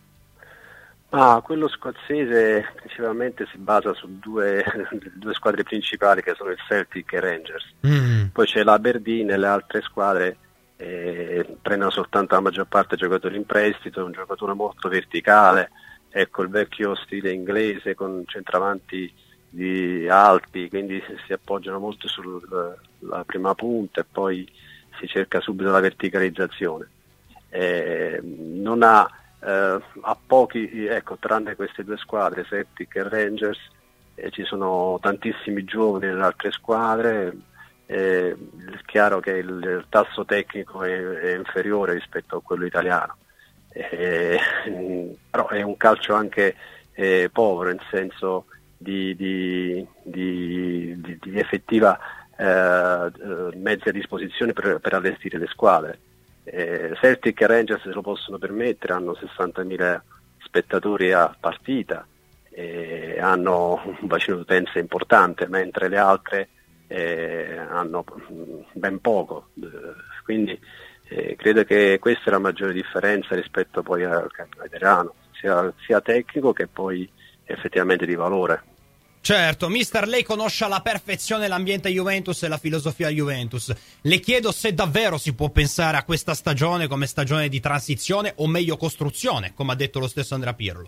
I: Ah, quello scozzese principalmente si basa su due, due squadre principali che sono il Celtic e il Rangers. Mm. Poi c'è l'Aberdeen e le altre squadre eh, prendono soltanto la maggior parte giocatori in prestito, è un giocatore molto verticale, ecco il vecchio stile inglese con centravanti di alti, quindi si appoggiano molto sulla prima punta e poi si cerca subito la verticalizzazione. Eh, non ha Uh, a pochi, ecco, tranne queste due squadre, Celtic e Rangers, eh, ci sono tantissimi giovani nelle altre squadre, eh, è chiaro che il, il tasso tecnico è, è inferiore rispetto a quello italiano, eh, però è un calcio anche eh, povero, in senso di, di, di, di, di effettiva eh, mezzi a disposizione per, per allestire le squadre. Eh, Celtic e Rangers se lo possono permettere, hanno sessantamila spettatori a partita, eh, hanno un bacino d'utenza importante, mentre le altre eh, hanno ben poco, eh, quindi eh, credo che questa è la maggiore differenza rispetto poi al campionato italiano, sia, sia tecnico che poi effettivamente di valore.
B: Certo, mister, lei conosce alla perfezione l'ambiente Juventus e la filosofia Juventus. Le chiedo se davvero si può pensare a questa stagione come stagione di transizione o meglio costruzione, come ha detto lo stesso Andrea Pirlo.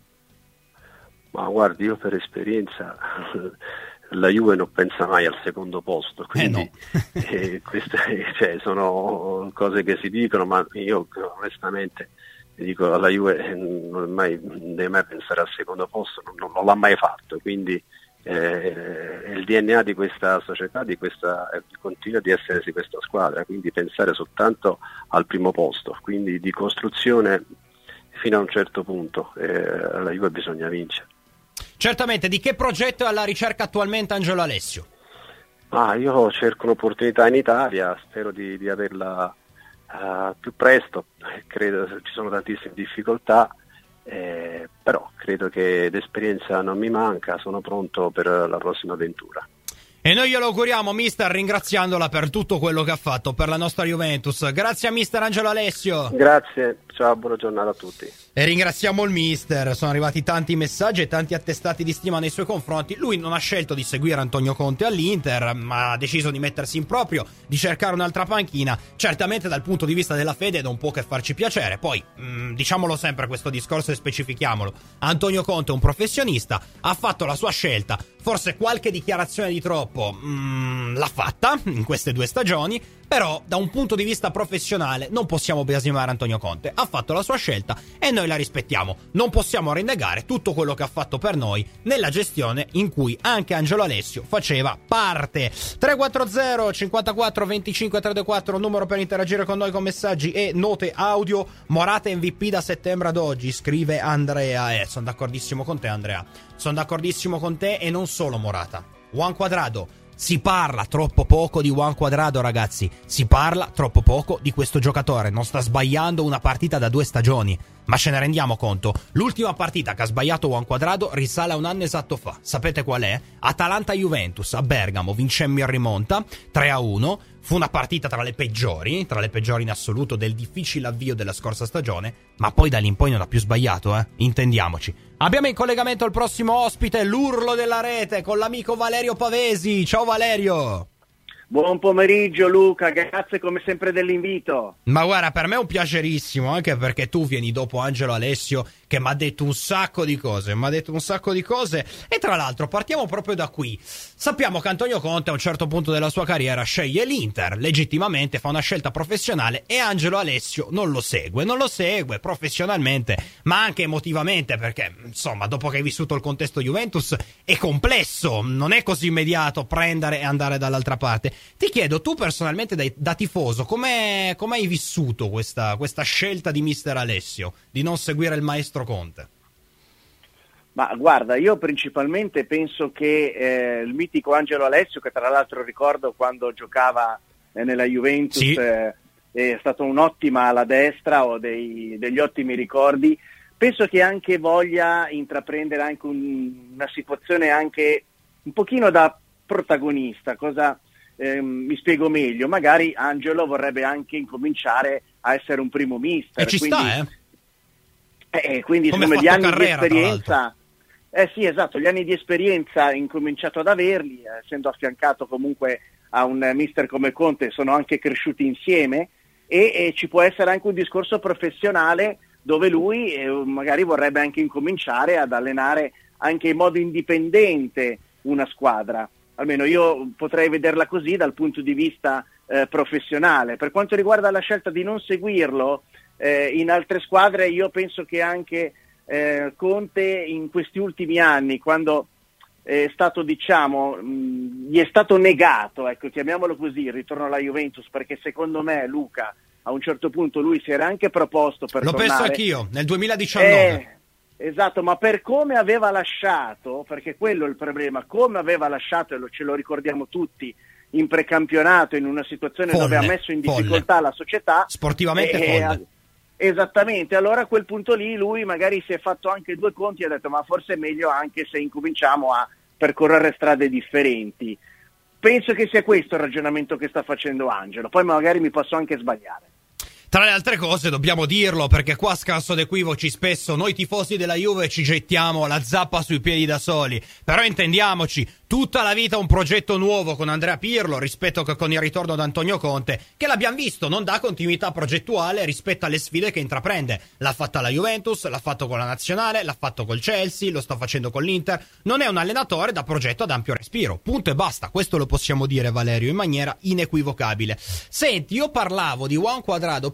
I: Ma guardi, io per esperienza la Juve non pensa mai al secondo posto, quindi eh no. eh, queste cioè, sono cose che si dicono, ma io onestamente dico, la Juve non, mai, non deve mai pensare al secondo posto, non, non l'ha mai fatto, quindi eh, il D N A di questa società, di questa, eh, continua di essere di questa squadra, quindi pensare soltanto al primo posto, quindi di costruzione fino a un certo punto, eh, alla Juve bisogna vincere.
B: Certamente. Di che progetto è alla ricerca attualmente Angelo Alessio?
I: Ah, io cerco un'opportunità in Italia, spero di, di averla uh, più presto, credo ci sono tantissime difficoltà, eh, però credo che l'esperienza non mi manca, sono pronto per la prossima avventura.
B: E noi glielo auguriamo, mister, ringraziandola per tutto quello che ha fatto per la nostra Juventus. Grazie a mister Angelo Alessio.
I: Grazie, ciao, buona giornata a tutti.
B: E ringraziamo il mister, sono arrivati tanti messaggi e tanti attestati di stima nei suoi confronti. Lui non ha scelto di seguire Antonio Conte all'Inter, ma ha deciso di mettersi in proprio, di cercare un'altra panchina. Certamente dal punto di vista della fede non può che farci piacere. Poi, mh, diciamolo sempre questo discorso e specifichiamolo. Antonio Conte è un professionista, ha fatto la sua scelta, forse qualche dichiarazione di troppo mh, l'ha fatta in queste due stagioni, però da un punto di vista professionale non possiamo biasimare Antonio Conte. Ha fatto la sua scelta e noi la rispettiamo. Non possiamo rinnegare tutto quello che ha fatto per noi nella gestione in cui anche Angelo Alessio faceva parte. Tre quattro zero cinquantaquattro venticinque trentaquattro, numero per interagire con noi con messaggi e note audio. Morata M V P da settembre ad oggi, scrive Andrea. Eh, sono d'accordissimo con te, Andrea. Sono d'accordissimo con te, e non solo Morata. Juan Cuadrado. Si parla troppo poco di Juan Cuadrado, ragazzi. Si parla troppo poco di questo giocatore. Non sta sbagliando una partita da due stagioni, ma ce ne rendiamo conto. L'ultima partita che ha sbagliato Juan Cuadrado risale a un anno esatto fa. Sapete qual è? Atalanta-Juventus a Bergamo. Vincemmo in rimonta tre a uno. Fu una partita tra le peggiori, tra le peggiori in assoluto del difficile avvio della scorsa stagione, ma poi da lì in poi non ha più sbagliato, eh? Intendiamoci. Abbiamo in collegamento il prossimo ospite, l'urlo della rete, con l'amico Valerio Pavesi. Ciao Valerio!
J: Buon pomeriggio Luca, grazie come sempre dell'invito.
B: Ma guarda, per me è un piacerissimo, anche perché tu vieni dopo Angelo Alessio, che mi ha detto un sacco di cose, mi ha detto un sacco di cose, e tra l'altro partiamo proprio da qui. Sappiamo che Antonio Conte a un certo punto della sua carriera sceglie l'Inter, legittimamente fa una scelta professionale, e Angelo Alessio non lo segue, non lo segue professionalmente, ma anche emotivamente, perché insomma, dopo che hai vissuto il contesto Juventus è complesso, non è così immediato prendere e andare dall'altra parte. Ti chiedo, tu personalmente da, da tifoso, come hai vissuto questa, questa scelta di mister Alessio di non seguire il maestro Conte?
J: Ma guarda, io principalmente penso che eh, il mitico Angelo Alessio, che tra l'altro ricordo quando giocava eh, nella Juventus, sì. eh, è stato un'ottima ala destra, ho dei, degli ottimi ricordi, penso che anche voglia intraprendere anche un, una situazione anche un pochino da protagonista. Cosa eh, mi spiego meglio? Magari Angelo vorrebbe anche incominciare a essere un primo mister.
B: E ci
J: quindi,
B: sta, eh?
J: eh quindi
B: Come
J: insomma, gli anni
B: carriera,
J: di esperienza... Eh sì, esatto, gli anni di esperienza ha incominciato ad averli, eh, essendo affiancato comunque a un eh, mister come Conte, sono anche cresciuti insieme, e, e ci può essere anche un discorso professionale dove lui eh, magari vorrebbe anche incominciare ad allenare anche in modo indipendente una squadra. Almeno io potrei vederla così dal punto di vista eh, professionale. Per quanto riguarda la scelta di non seguirlo eh, in altre squadre, io penso che anche Eh, Conte in questi ultimi anni, quando è stato, diciamo, mh, gli è stato negato, ecco, chiamiamolo così, il ritorno alla Juventus, perché secondo me Luca a un certo punto lui si era anche proposto per
B: L'ho
J: tornare.
B: penso anch'io, nel duemiladiciannove.
J: Eh, esatto, ma per come aveva lasciato, perché quello è il problema, come aveva lasciato, e lo, ce lo ricordiamo tutti, in precampionato, in una situazione folle, dove ha messo in difficoltà folle. la società.
B: Sportivamente
J: e,
B: folle.
J: Esattamente, allora a quel punto lì lui magari si è fatto anche due conti e ha detto ma forse è meglio anche se incominciamo a percorrere strade differenti. Penso che sia questo il ragionamento che sta facendo Angelo, poi magari mi posso anche sbagliare.
B: Tra le altre cose dobbiamo dirlo, perché qua, scasso d'equivoci, spesso noi tifosi della Juve ci gettiamo la zappa sui piedi da soli, però intendiamoci, tutta la vita un progetto nuovo con Andrea Pirlo rispetto che con il ritorno da Antonio Conte, che l'abbiamo visto non dà continuità progettuale rispetto alle sfide che intraprende. L'ha fatta la Juventus, l'ha fatto con la Nazionale, l'ha fatto col Chelsea, lo sta facendo con l'Inter. Non è un allenatore da progetto ad ampio respiro, punto e basta. Questo lo possiamo dire, Valerio, in maniera inequivocabile. Senti, io parlavo di Juan Cuadrado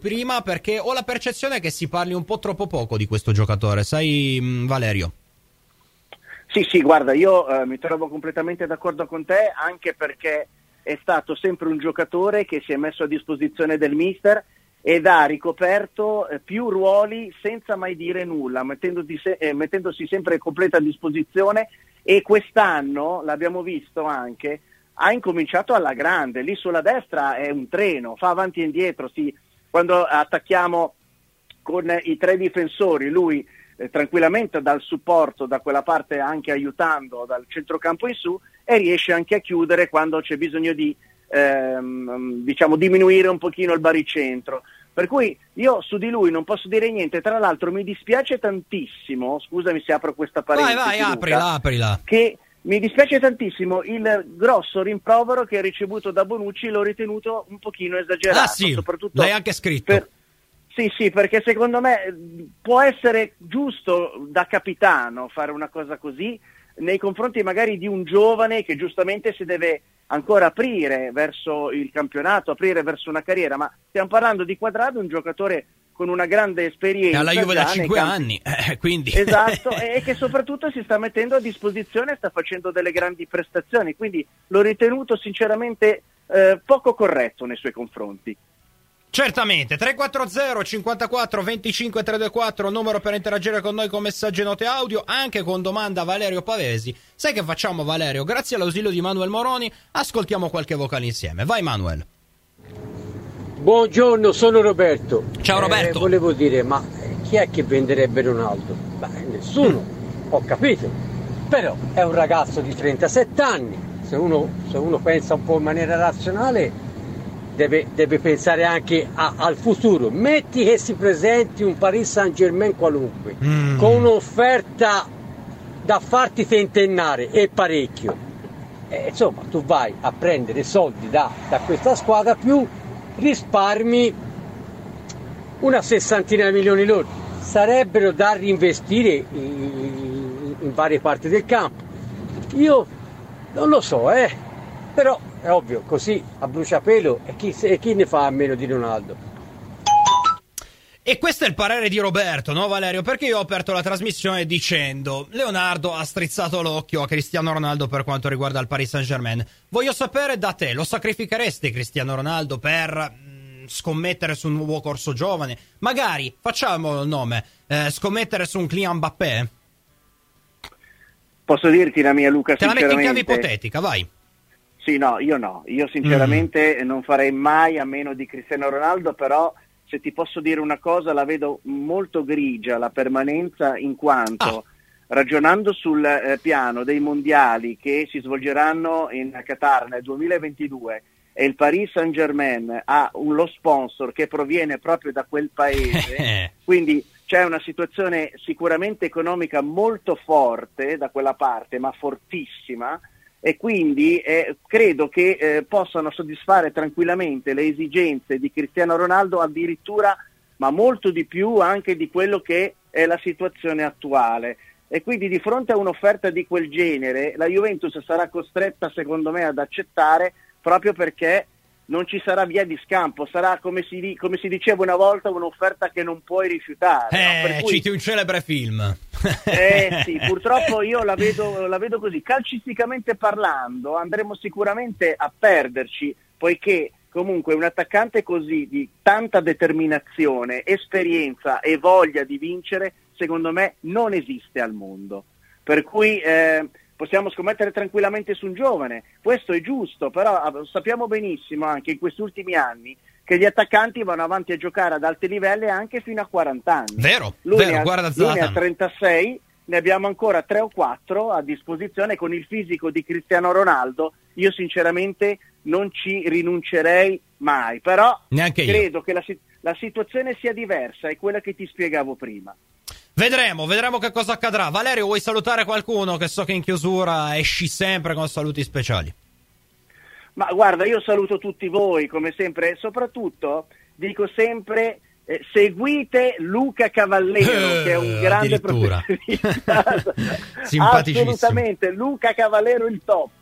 B: prima, perché ho la percezione che si parli un po' troppo poco di questo giocatore, sai mh, Valerio?
J: Sì, sì, guarda, io eh, mi trovo completamente d'accordo con te, anche perché è stato sempre un giocatore che si è messo a disposizione del mister ed ha ricoperto eh, più ruoli senza mai dire nulla, mettendosi, se- eh, mettendosi sempre in completa disposizione, e quest'anno, l'abbiamo visto anche, ha incominciato alla grande. Lì sulla destra è un treno, fa avanti e indietro, sì. Quando attacchiamo con i tre difensori, lui eh, tranquillamente dal supporto, da quella parte anche aiutando dal centrocampo in su, e riesce anche a chiudere quando c'è bisogno di ehm, diciamo diminuire un pochino il baricentro. Per cui io su di lui non posso dire niente. Tra l'altro mi dispiace tantissimo, scusami se apro questa parentesi,
B: vai vai,
J: Luca,
B: aprila, aprila.
J: che mi dispiace tantissimo il grosso rimprovero che ha ricevuto da Bonucci, l'ho ritenuto un pochino esagerato.
B: Ah sì,
J: soprattutto
B: l'hai anche scritto.
J: Per... Sì, sì, perché secondo me può essere giusto da capitano fare una cosa così nei confronti magari di un giovane che giustamente si deve ancora aprire verso il campionato, aprire verso una carriera, ma stiamo parlando di Quadrado, un giocatore con una grande esperienza.
B: È alla Juve da cinque
J: campi...
B: anni, eh, quindi...
J: Esatto, e che soprattutto si sta mettendo a disposizione e sta facendo delle grandi prestazioni, quindi l'ho ritenuto sinceramente eh, poco corretto nei suoi confronti.
B: Certamente. Tre quattro zero cinquantaquattro venticinque trecentoventuquattro, numero per interagire con noi con messaggi e note audio, anche con domanda a Valerio Pavesi. Sai che facciamo, Valerio? Grazie all'ausilio di Manuel Moroni ascoltiamo qualche vocale insieme. Vai Manuel.
K: Buongiorno, sono Roberto.
B: Ciao Roberto.
K: Eh, volevo dire, ma chi è che venderebbe Ronaldo? Beh, nessuno, mm. ho capito. Però è un ragazzo di trentasette anni. Se uno, se uno pensa un po' in maniera razionale, deve, deve pensare anche a, al futuro. Metti che si presenti un Paris Saint-Germain qualunque, mm. con un'offerta da farti tentennare e parecchio. Eh, insomma, tu vai a prendere soldi da, da questa squadra, più risparmi una sessantina di milioni lordi, sarebbero da reinvestire in, in varie parti del campo. Io non lo so, eh, però è ovvio, così a bruciapelo, e chi, e chi ne fa a meno di Ronaldo?
B: E questo è il parere di Roberto, no Valerio? Perché io ho aperto la trasmissione dicendo Leonardo ha strizzato l'occhio a Cristiano Ronaldo per quanto riguarda il Paris Saint-Germain. Voglio sapere da te, lo sacrificheresti Cristiano Ronaldo per mh, scommettere su un nuovo corso giovane? Magari, facciamo il nome, eh, scommettere su un Kylian Mbappé?
J: Posso dirti la mia, Luca,
B: Te la
J: sinceramente...
B: metti in chiave ipotetica, vai.
J: Sì, no, io no. Io sinceramente mm. non farei mai a meno di Cristiano Ronaldo, però... Se ti posso dire una cosa, la vedo molto grigia la permanenza, in quanto ah. ragionando sul eh, piano dei mondiali che si svolgeranno in Qatar nel duemilaventidue e il Paris Saint-Germain ha un, lo sponsor che proviene proprio da quel paese, quindi c'è una situazione sicuramente economica molto forte da quella parte, ma fortissima, e quindi eh, credo che eh, possano soddisfare tranquillamente le esigenze di Cristiano Ronaldo, addirittura, ma molto di più anche di quello che è la situazione attuale. E quindi di fronte a un'offerta di quel genere la Juventus sarà costretta, secondo me, ad accettare, proprio perché non ci sarà via di scampo, sarà, come si, come si diceva una volta, un'offerta che non puoi rifiutare.
B: Eh,
J: no? Per cui...
B: citi un celebre film.
J: Eh sì, purtroppo io la vedo, la vedo così. Calcisticamente parlando andremo sicuramente a perderci, poiché comunque un attaccante così di tanta determinazione, esperienza e voglia di vincere, secondo me non esiste al mondo. Per cui eh, possiamo scommettere tranquillamente su un giovane, questo è giusto, però sappiamo benissimo anche in questi ultimi anni che gli attaccanti vanno avanti a giocare ad alti livelli anche fino a quaranta anni.
B: Vero,
J: lui
B: vero,
J: ha,
B: guarda
J: lui ne ha
B: Zlatan.
J: trentasei, ne abbiamo ancora tre o quattro a disposizione. Con il fisico di Cristiano Ronaldo io sinceramente non ci rinuncerei mai, però
B: neanche io.
J: Credo che la, la situazione sia diversa, è quella che ti spiegavo prima.
B: Vedremo, vedremo che cosa accadrà. Valerio, vuoi salutare qualcuno? Che so che in chiusura esci sempre con saluti speciali.
J: Ma guarda, io saluto tutti voi come sempre e soprattutto dico sempre eh, seguite Luca Cavallero, eh, che è un grande professionista.
B: Simpaticissimo.
J: Assolutamente, Luca Cavallero il top.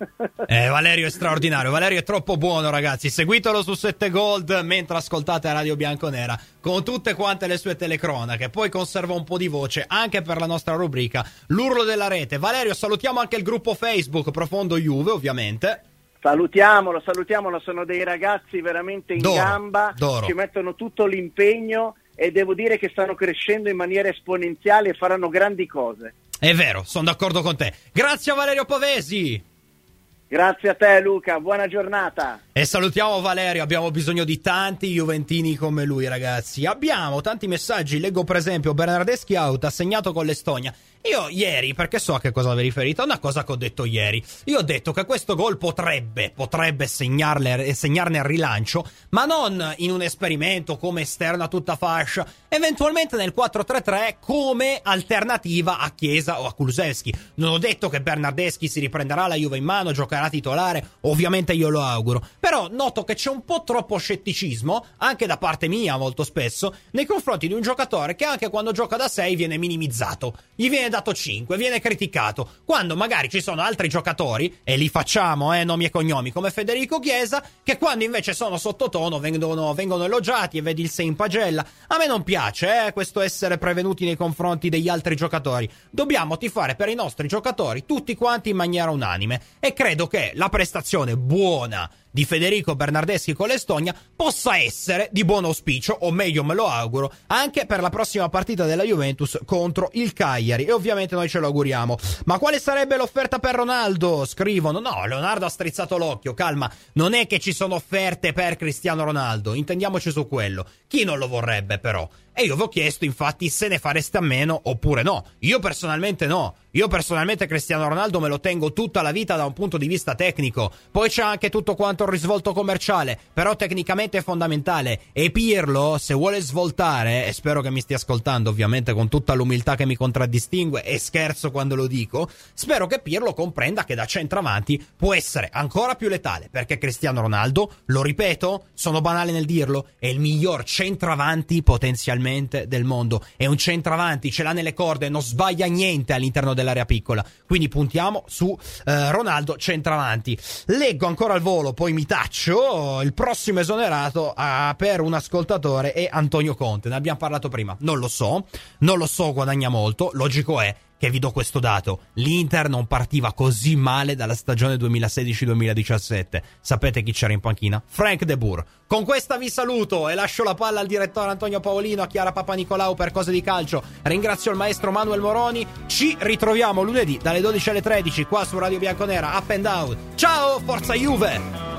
B: Eh, Valerio è straordinario, Valerio è troppo buono, ragazzi. Seguitelo su sette Gold mentre ascoltate Radio Bianconera con tutte quante le sue telecronache. Poi conserva un po' di voce anche per la nostra rubrica L'Urlo della Rete. Valerio, salutiamo anche il gruppo Facebook Profondo Juve, ovviamente.
J: Salutiamolo, salutiamolo, sono dei ragazzi veramente in
B: D'oro,
J: gamba,
B: d'oro.
J: Che mettono tutto l'impegno e devo dire che stanno crescendo in maniera esponenziale e faranno grandi cose.
B: È vero, sono d'accordo con te. Grazie a Valerio Pavesi.
J: Grazie a te Luca, buona giornata.
B: E salutiamo Valerio, abbiamo bisogno di tanti juventini come lui, ragazzi. Abbiamo tanti messaggi, leggo per esempio Bernardeschi out, ha segnato con l'Estonia. Io ieri, perché so a che cosa vi riferite, a una cosa che ho detto ieri. Io ho detto che questo gol potrebbe, potrebbe segnarle, segnarne il rilancio, ma non in un esperimento come esterno a tutta fascia, eventualmente nel quattro tre tre come alternativa a Chiesa o a Kulusevski. Non ho detto che Bernardeschi si riprenderà la Juve in mano, giocherà titolare, ovviamente io lo auguro. Però noto che c'è un po' troppo scetticismo, anche da parte mia molto spesso, nei confronti di un giocatore che anche quando gioca da sei viene minimizzato. Gli viene dato cinque, viene criticato, quando magari ci sono altri giocatori, e li facciamo, eh, nomi e cognomi, come Federico Chiesa, che quando invece sono sottotono vengono, vengono elogiati e vedi il sei in pagella. A me non piace, eh, questo essere prevenuti nei confronti degli altri giocatori. Dobbiamo tifare per i nostri giocatori, tutti quanti in maniera unanime, e credo che la prestazione buona di Federico Bernardeschi con l'Estonia possa essere di buon auspicio, o meglio me lo auguro, anche per la prossima partita della Juventus contro il Cagliari, e ovviamente noi ce lo auguriamo. Ma quale sarebbe l'offerta per Ronaldo? Scrivono. No, Leonardo ha strizzato l'occhio, calma, non è che ci sono offerte per Cristiano Ronaldo, intendiamoci su quello. Chi non lo vorrebbe però? E io vi ho chiesto infatti se ne fareste a meno oppure no. Io personalmente no. Io personalmente Cristiano Ronaldo me lo tengo tutta la vita da un punto di vista tecnico. Poi c'è anche tutto quanto il risvolto commerciale, però tecnicamente è fondamentale. E Pirlo, se vuole svoltare, e spero che mi stia ascoltando ovviamente con tutta l'umiltà che mi contraddistingue, e scherzo quando lo dico, spero che Pirlo comprenda che da centravanti può essere ancora più letale, perché Cristiano Ronaldo, lo ripeto, sono banale nel dirlo, è il miglior centravanti potenzialmente del mondo. È un centravanti, ce l'ha nelle corde, non sbaglia niente all'interno dell'area piccola, quindi puntiamo su eh, Ronaldo centravanti. Leggo ancora al volo, poi mi taccio. Il prossimo esonerato ah, per un ascoltatore è Antonio Conte, ne abbiamo parlato prima, non lo so non lo so guadagna molto, logico è che vi do questo dato: l'Inter non partiva così male dalla stagione duemilasedici duemiladiciassette. Sapete chi c'era in panchina? Frank De Boer. Con questa vi saluto e lascio la palla al direttore Antonio Paolino, a Chiara Papanicolau per Cose di Calcio. Ringrazio il maestro Manuel Moroni. Ci ritroviamo lunedì dalle dodici alle tredici qua su Radio Bianconera. Up and Down. Ciao, forza Juve!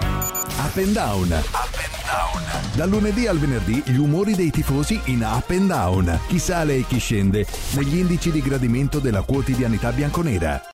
A: Up and Down. Up and Down. Dal lunedì al venerdì gli umori dei tifosi in Up and Down. Chi sale e chi scende negli indici di gradimento della quotidianità bianconera.